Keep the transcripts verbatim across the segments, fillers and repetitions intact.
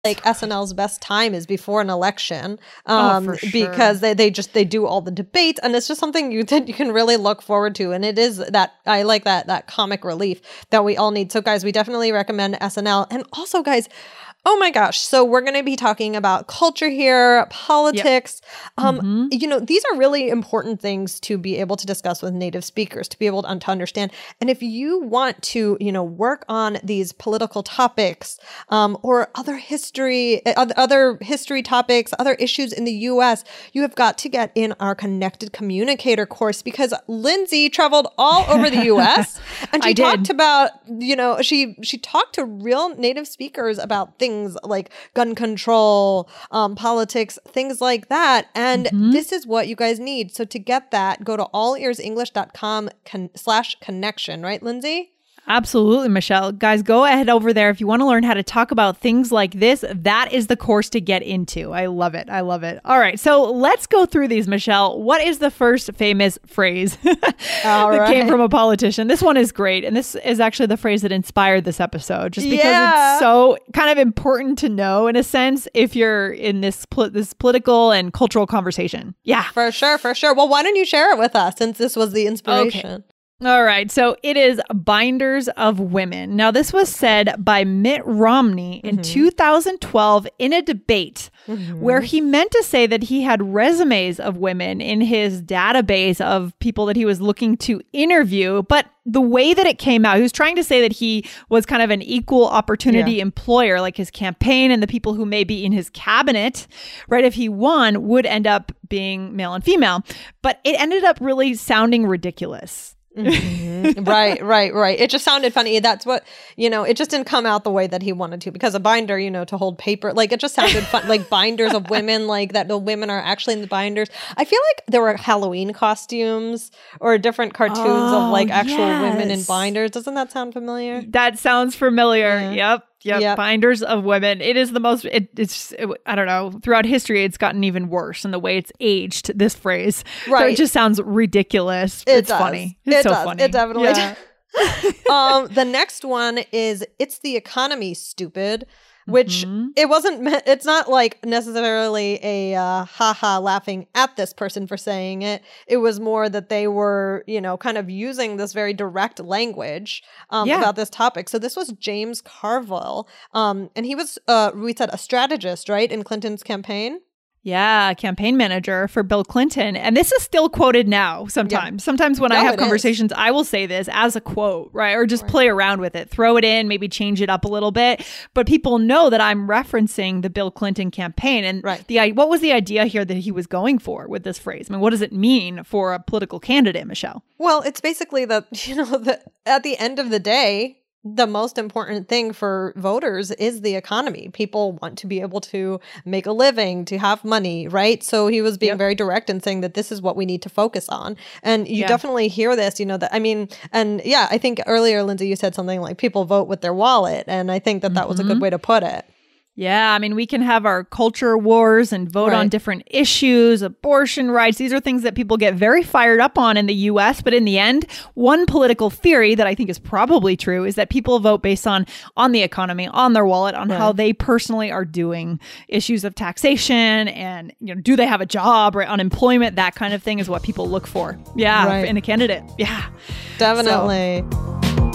like S N L's best time is before an election, um, oh, for sure. because they, they just they do all the debates, and it's just something you that you can really look forward to. And it is that I like that that comic relief that we all need. So guys, we definitely recommend S N L. And also, guys, oh my gosh. So we're going to be talking about culture here, politics. Yep. Um, mm-hmm. You know, these are really important things to be able to discuss with native speakers, to be able to, to understand. And if you want to, you know, work on these political topics um, or other history, other history topics, other issues in the U S, you have got to get in our Connected Communicator course, because Lindsay traveled all over the U S and she I talked did. about, you know, she she talked to real native speakers about things like gun control, um, politics, things like that. And mm-hmm. this is what you guys need. So to get that, go to all ears english dot com con- slash connection, right, Lindsay? Absolutely, Michelle. Guys, go ahead over there. If you want to learn how to talk about things like this, that is the course to get into. I love it. I love it. All right. So let's go through these, Michelle. What is the first famous phrase that right. came from a politician? This one is great. And this is actually the phrase that inspired this episode, just because yeah. it's so kind of important to know, in a sense, if you're in this, pol- this political and cultural conversation. Yeah. For sure. For sure. Well, why don't you share it with us, since this was the inspiration? Okay. All right. So it is Binders of Women. Now, this was said by Mitt Romney in mm-hmm. two thousand twelve in a debate mm-hmm. where he meant to say that he had resumes of women in his database of people that he was looking to interview. But the way that it came out, he was trying to say that he was kind of an equal opportunity yeah. employer, like his campaign and the people who may be in his cabinet, right, if he won, would end up being male and female. But it ended up really sounding ridiculous. Mm-hmm. right, right, right. It just sounded funny. That's what, you know, it just didn't come out the way that he wanted to, because a binder, you know, to hold paper, like it just sounded fun, like binders of women, like that the women are actually in the binders. I feel like there were Halloween costumes or different cartoons oh, of like actual yes. women in binders. Doesn't that sound familiar? That sounds familiar. Yeah. Yep. Yep. Yep. Binders of women. It is the most, it, it's, it, I don't know, throughout history, it's gotten even worse in the way it's aged, this phrase. Right. So it just sounds ridiculous. It it's does. funny. It's it so does. funny. It definitely yeah. does. um, the next one is, it's the economy, stupid. Which mm-hmm. it wasn't, it's not like necessarily a uh, haha laughing at this person for saying it. It was more that they were, you know, kind of using this very direct language um, yeah. about this topic. So this was James Carville. Um, and he was, uh, we said, a strategist, right, in Clinton's campaign. Yeah, campaign manager for Bill Clinton. And this is still quoted now sometimes. Yeah. Sometimes when no, I have conversations, is. I will say this as a quote, right? Or just right. play around with it, throw it in, maybe change it up a little bit. But people know that I'm referencing the Bill Clinton campaign. And right. the what was the idea here that he was going for with this phrase? I mean, what does it mean for a political candidate, Michelle? Well, it's basically that, you know, that at the end of the day, the most important thing for voters is the economy. People want to be able to make a living, to have money, right? So he was being yep. very direct in saying that this is what we need to focus on. And you yeah. definitely hear this, you know, that, I mean, and yeah, I think earlier, Lindsay, you said something like people vote with their wallet. And I think that that mm-hmm. was a good way to put it. Yeah, I mean, we can have our culture wars and vote right. on different issues, abortion rights. These are things that people get very fired up on in the U S. But in the end, one political theory that I think is probably true is that people vote based on on the economy, on their wallet, on right. how they personally are doing. Issues of taxation and, you know, do they have a job, right? Unemployment, that kind of thing is what people look for. Yeah, right. in a candidate. Yeah, definitely. So.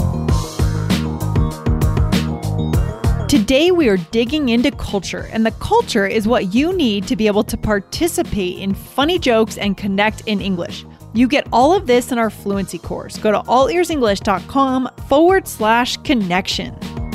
Today, we are digging into culture, and the culture is what you need to be able to participate in funny jokes and connect in English. You get all of this in our fluency course. Go to all ears english dot com forward slash connection.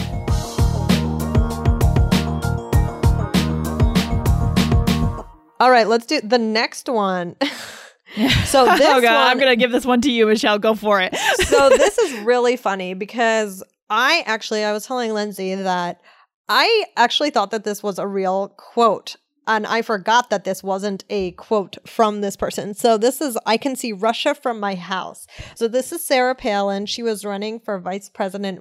All right, let's do the next one. So this oh God, one, I'm going to give this one to you, Michelle. Go for it. So this is really funny because I actually, I was telling Lindsay that I actually thought that this was a real quote. And I forgot that this wasn't a quote from this person. So this is, I can see Russia from my house. So this is Sarah Palin. She was running for vice president